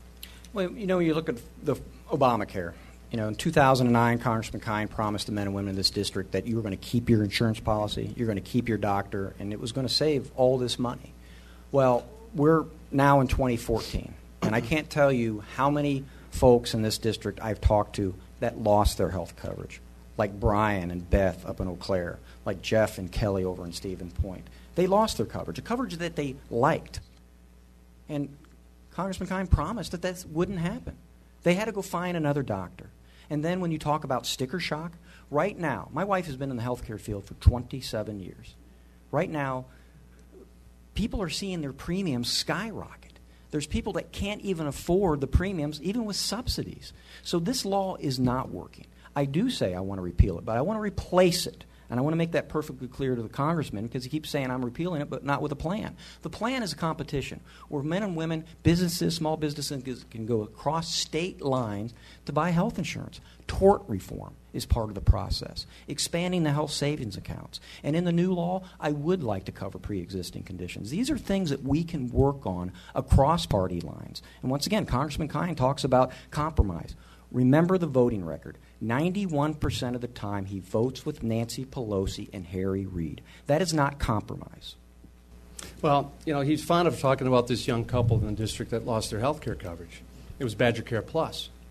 Well, you know, you look at the Obamacare. You know, in two thousand nine, Congressman Kind promised the men and women in this district that you were going to keep your insurance policy, you're going to keep your doctor, and it was going to save all this money. Well, we're now in twenty fourteen, and I can't tell you how many folks in this district I've talked to that lost their health coverage, like Brian and Beth up in Eau Claire, like Jeff and Kelly over in Stephen Point. They lost their coverage, a coverage that they liked. And Congressman Kind promised that that wouldn't happen. They had to go find another doctor. And then when you talk about sticker shock, right now, my wife has been in the healthcare field for twenty-seven years. Right now, people are seeing their premiums skyrocket. There's people that can't even afford the premiums, even with subsidies. So this law is not working. I do say I want to repeal it, but I want to replace it. And I want to make that perfectly clear to the congressman because he keeps saying I'm repealing it, but not with a plan. The plan is a competition where men and women, businesses, small businesses can go across state lines to buy health insurance. Tort reform is part of the process. Expanding the health savings accounts. And in the new law, I would like to cover pre-existing conditions. These are things that we can work on across party lines. And once again, Congressman Kind talks about compromise. Remember the voting record. ninety-one percent of the time he votes with Nancy Pelosi and Harry Reid. That is not compromise. Well, you know, he's fond of talking about this young couple in the district that lost their health care coverage. It was Badger Care Plus.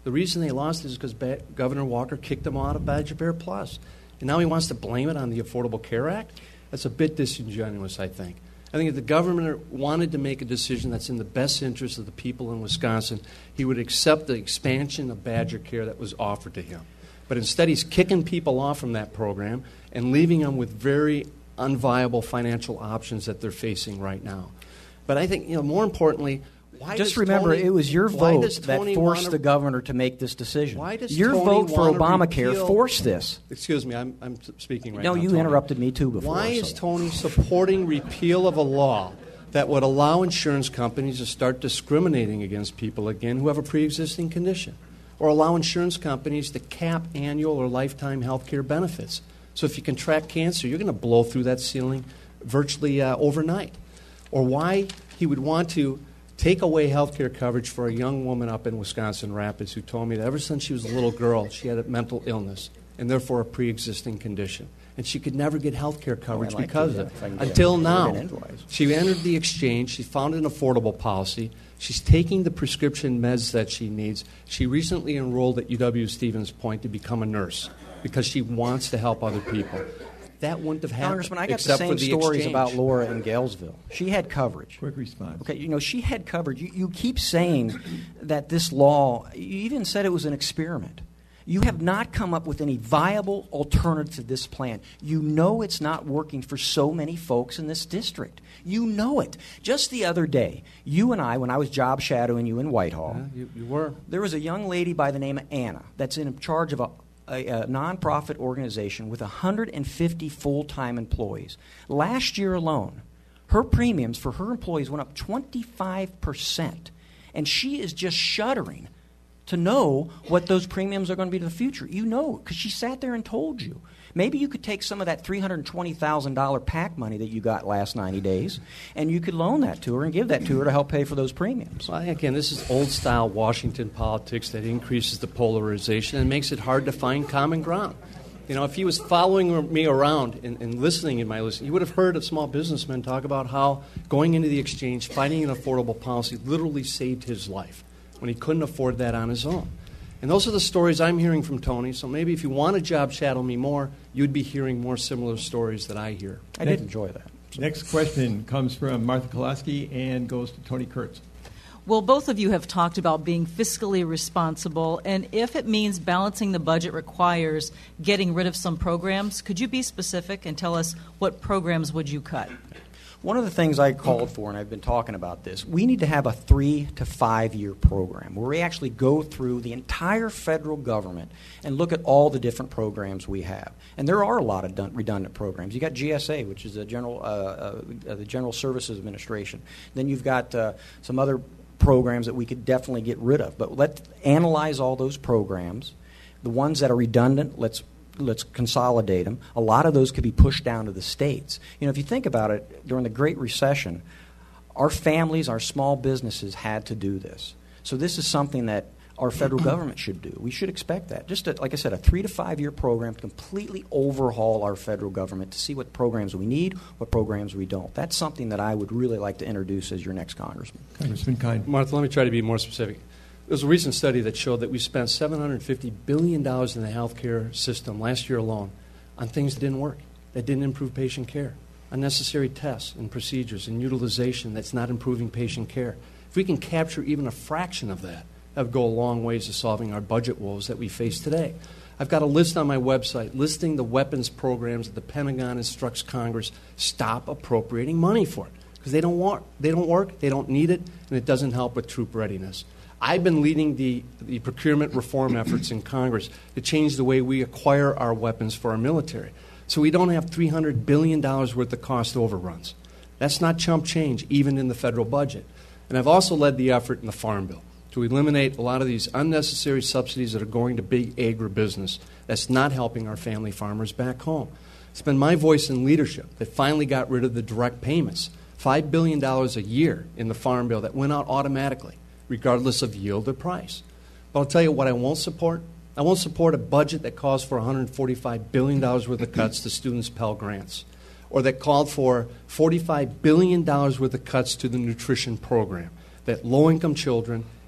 The reason they lost is because ba- Governor Walker kicked them out of Badger Bear Plus. And now he wants to blame it on the Affordable Care Act? That's a bit disingenuous, I think. I think if the governor wanted to make a decision that's in the best interest of the people in Wisconsin, he would accept the expansion of Badger Care that was offered to him. But instead, he's kicking people off from that program and leaving them with very unviable financial options that they're facing right now. But I think, you know, more importantly, why Just does remember, Tony, it was your why vote does that Tony forced wanna, the governor to make this decision. Why does your Tony vote for wanna Obamacare repeal, forced this. Excuse me, I'm, I'm speaking right no, now. No, you Tony. interrupted me too before. Why so. is Tony supporting repeal of a law that would allow insurance companies to start discriminating against people again who have a pre-existing condition, or allow insurance companies to cap annual or lifetime health care benefits? So if you contract cancer, you're going to blow through that ceiling virtually uh, overnight. Or why he would want to take away health care coverage for a young woman up in Wisconsin Rapids who told me that ever since she was a little girl, she had a mental illness and therefore a pre-existing condition. And she could never get health care coverage Oh, like because to, of it. yeah, Until now. Endwise. She entered the exchange. She found an affordable policy. She's taking the prescription meds that she needs. She recently enrolled at U W-Stevens Point to become a nurse because she wants to help other people. That wouldn't have happened. Congressman, I got the except same for the stories exchange. about Laura in Galesville. She had coverage. Quick response. Okay, you know, she had coverage. You, you keep saying that this law, you even said it was an experiment. You have not come up with any viable alternative to this plan. You know it's not working for so many folks in this district. You know it. Just the other day, you and I, when I was job shadowing you in Whitehall, Yeah, you, you were. there was a young lady by the name of Anna that's in charge of a A, a nonprofit organization with one hundred fifty full-time employees. Last year alone, her premiums for her employees went up twenty-five percent. And she is just shuddering to know what those premiums are going to be in the future. You know, because she sat there and told you. Maybe you could take some of that three hundred twenty thousand dollars PAC money that you got last ninety days, and you could loan that to her and give that to her to help pay for those premiums. Well, again, this is old-style Washington politics that increases the polarization and makes it hard to find common ground. You know, if he was following me around and, and listening in my listening, he would have heard of small businessmen talk about how going into the exchange, finding an affordable policy literally saved his life when he couldn't afford that on his own. And those are the stories I'm hearing from Tony. So maybe if you want to job shadow me more, you'd be hearing more similar stories that I hear. I did enjoy that. Next question comes from Martha Kolosky and goes to Tony Kurtz. Well, both of you have talked about being fiscally responsible, and if it means balancing the budget requires getting rid of some programs, could you be specific and tell us what programs would you cut? One of the things I called for, and I've been talking about this, we need to have a three to five year program where we actually go through the entire federal government and look at all the different programs we have. And there are a lot of dun- redundant programs. You got G S A, which is the General uh, uh, the General Services Administration. Then you've got uh, some other programs that we could definitely get rid of. But let's analyze all those programs. The ones that are redundant, let's Let's consolidate them. A lot of those could be pushed down to the states. You know, if you think about it, during the Great Recession, our families, our small businesses had to do this. So this is something that our federal government should do. We should expect that. Just, a, like I said, a three to five year program to completely overhaul our federal government to see what programs we need, what programs we don't. That's something that I would really like to introduce as your next congressman. Congressman Kind. Martha, let me try to be more specific. There was a recent study that showed that we spent seven hundred fifty billion dollars in the healthcare system last year alone on things that didn't work, that didn't improve patient care, unnecessary tests and procedures and utilization that's not improving patient care. If we can capture even a fraction of that, that would go a long ways to solving our budget woes that we face today. I've got a list on my website listing the weapons programs that the Pentagon instructs Congress stop appropriating money for it because they don't want, they don't work, they don't need it, and it doesn't help with troop readiness. I've been leading the, the procurement reform efforts in Congress to change the way we acquire our weapons for our military. So we don't have three hundred billion dollars worth of cost overruns. That's not chump change, even in the federal budget. And I've also led the effort in the Farm Bill to eliminate a lot of these unnecessary subsidies that are going to big agribusiness that's not helping our family farmers back home. It's been my voice in leadership that finally got rid of the direct payments, five billion dollars a year in the Farm Bill that went out automatically, regardless of yield or price. But I'll tell you what I won't support. I won't support a budget that calls for one hundred forty-five billion dollars worth of cuts to students' Pell Grants, or that called for forty-five billion dollars worth of cuts to the nutrition program that low-income children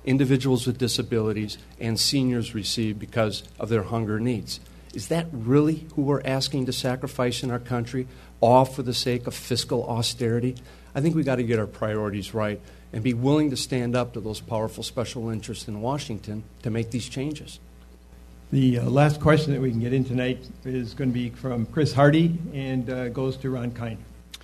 individuals with disabilities, and seniors receive because of their hunger needs. Is that really who we're asking to sacrifice in our country, all for the sake of fiscal austerity? I think we've got to get our priorities right and be willing to stand up to those powerful special interests in Washington to make these changes. The uh, last question that we can get in tonight is going to be from Chris Hardy and uh, goes to Ron Kind.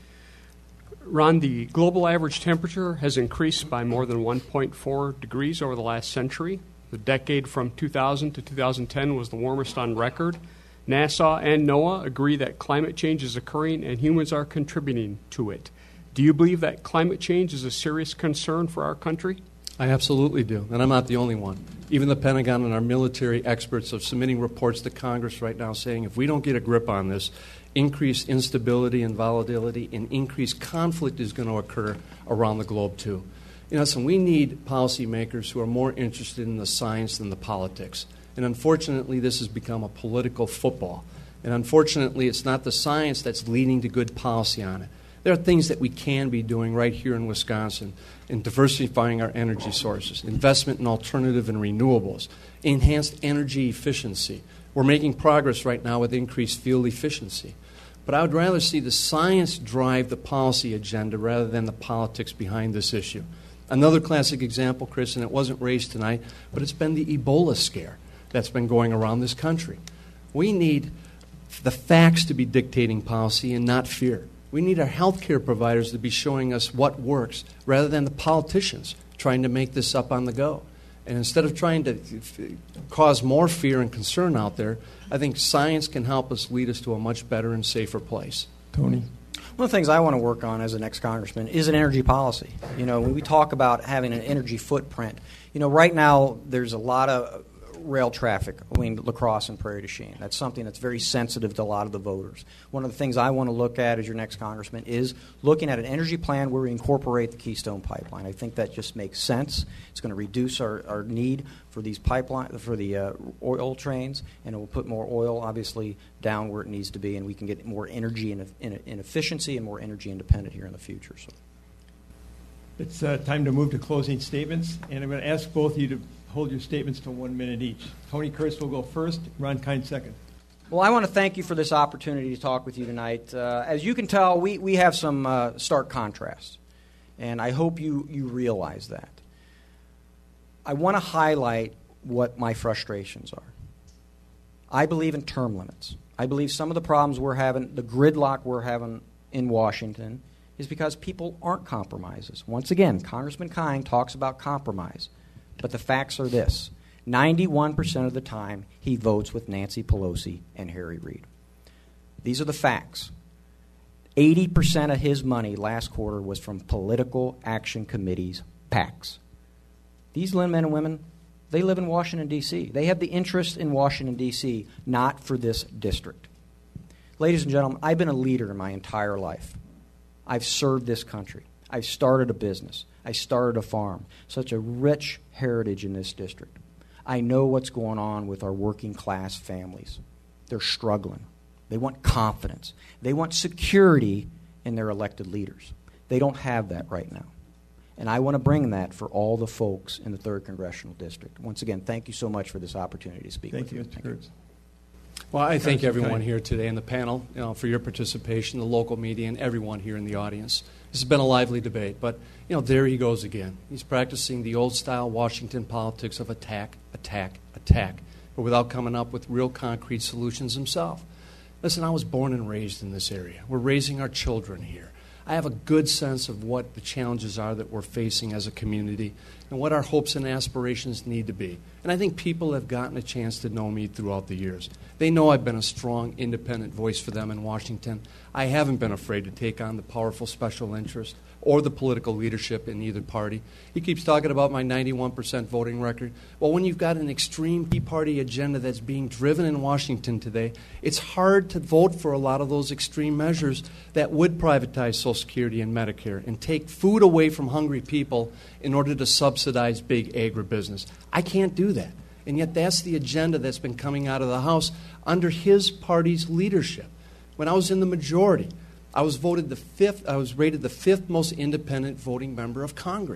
Ron, the global average temperature has increased by more than one point four degrees over the last century. The decade from two thousand to two thousand ten was the warmest on record. NASA and NOAA agree that climate change is occurring and humans are contributing to it. Do you believe that climate change is a serious concern for our country? I absolutely do, and I'm not the only one. Even the Pentagon and our military experts are submitting reports to Congress right now saying if we don't get a grip on this, increased instability and volatility and increased conflict is going to occur around the globe too. You know, so we need policymakers who are more interested in the science than the politics. And unfortunately, this has become a political football. And unfortunately, it's not the science that's leading to good policy on it. There are things that we can be doing right here in Wisconsin in diversifying our energy sources, investment in alternative and renewables, enhanced energy efficiency. We're making progress right now with increased fuel efficiency. But I would rather see the science drive the policy agenda rather than the politics behind this issue. Another classic example, Chris, and it wasn't raised tonight, but it's been the Ebola scare that's been going around this country. We need the facts to be dictating policy and not fear. We need our health care providers to be showing us what works rather than the politicians trying to make this up on the go. And instead of trying to f- cause more fear and concern out there, I think science can help us lead us to a much better and safer place. Tony? One of the things I want to work on as an ex-congressman is an energy policy. You know, when we talk about having an energy footprint, you know, right now there's a lot of rail traffic between La Crosse and Prairie du Chien. That's something that's very sensitive to a lot of the voters. One of the things I want to look at as your next congressman is looking at an energy plan where we incorporate the Keystone Pipeline. I think that just makes sense. It's going to reduce our, our need for these pipeline for the uh, oil trains, and it will put more oil, obviously, down where it needs to be, and we can get more energy and in, in, in efficiency and more energy independent here in the future. So. It's uh, time to move to closing statements, and I'm going to ask both of you to hold your statements to one minute each. Tony Kurtz will go first, Ron Kind second. Well, I want to thank you for this opportunity to talk with you tonight. Uh, as you can tell, we, we have some uh, stark contrasts, and I hope you, you realize that. I want to highlight what my frustrations are. I believe in term limits. I believe some of the problems we're having, the gridlock we're having in Washington, is because people aren't compromises. Once again, Congressman Kind talks about compromise. But the facts are this. ninety-one percent of the time, he votes with Nancy Pelosi and Harry Reid. These are the facts. eighty percent of his money last quarter was from political action committees, PACs. These men and women, they live in Washington, D C They have the interest in Washington, D C, not for this district. Ladies and gentlemen, I've been a leader my entire life. I've served this country. I've started a business. I started a farm. Such a rich heritage in this district. I know what's going on with our working class families. They're struggling. They want confidence. They want security in their elected leaders. They don't have that right now. And I want to bring that for all the folks in the third Congressional District. Once again, thank you so much for this opportunity to speak thank with you. you. Mister Kurtz. Well, I thank Congressman everyone Kind. here today in the panel, you know, for your participation, the local media, and everyone here in the audience. This has been a lively debate, but, you know, there he goes again. He's practicing the old-style Washington politics of attack, attack, attack, but without coming up with real concrete solutions himself. Listen, I was born and raised in this area. We're raising our children here. I have a good sense of what the challenges are that we're facing as a community and what our hopes and aspirations need to be. And I think people have gotten a chance to know me throughout the years. They know I've been a strong, independent voice for them in Washington. I haven't been afraid to take on the powerful special interest or the political leadership in either party. He keeps talking about my ninety-one percent voting record. Well, when you've got an extreme Tea Party agenda that's being driven in Washington today, it's hard to vote for a lot of those extreme measures that would privatize Social Security and Medicare and take food away from hungry people in order to subsidize big agribusiness. I can't do that. And yet that's the agenda that's been coming out of the House under his party's leadership. When I was in the majority, I was voted the fifth, I was rated the fifth most independent voting member of Congress.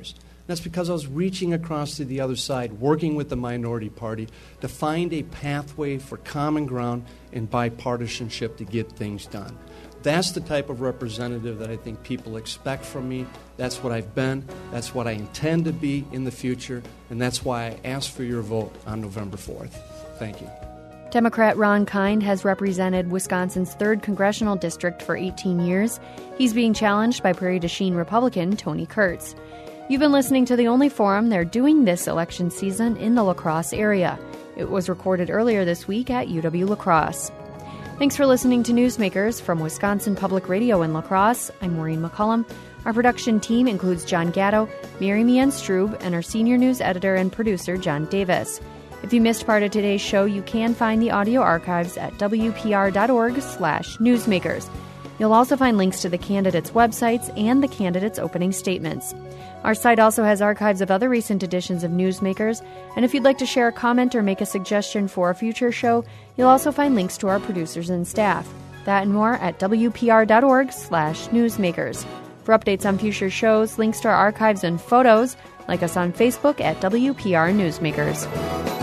That's because I was reaching across to the other side, working with the minority party to find a pathway for common ground and bipartisanship to get things done. That's the type of representative that I think people expect from me. That's what I've been. That's what I intend to be in the future. And that's why I ask for your vote on November fourth. Thank you. Democrat Ron Kind has represented Wisconsin's third congressional district for eighteen years. He's being challenged by Prairie du Chien Republican Tony Kurtz. You've been listening to the only forum they're doing this election season in the La Crosse area. It was recorded earlier this week at U W La Crosse. Thanks for listening to Newsmakers from Wisconsin Public Radio in La Crosse. I'm Maureen McCullum. Our production team includes John Gatto, Mary Meehan Strube, and our senior news editor and producer, John Davis. If you missed part of today's show, you can find the audio archives at w p r dot org slash newsmakers. You'll also find links to the candidates' websites and the candidates' opening statements. Our site also has archives of other recent editions of Newsmakers, and if you'd like to share a comment or make a suggestion for a future show, you'll also find links to our producers and staff. That and more at w p r dot org slash newsmakers. For updates on future shows, links to our archives, and photos, like us on Facebook at W P R Newsmakers.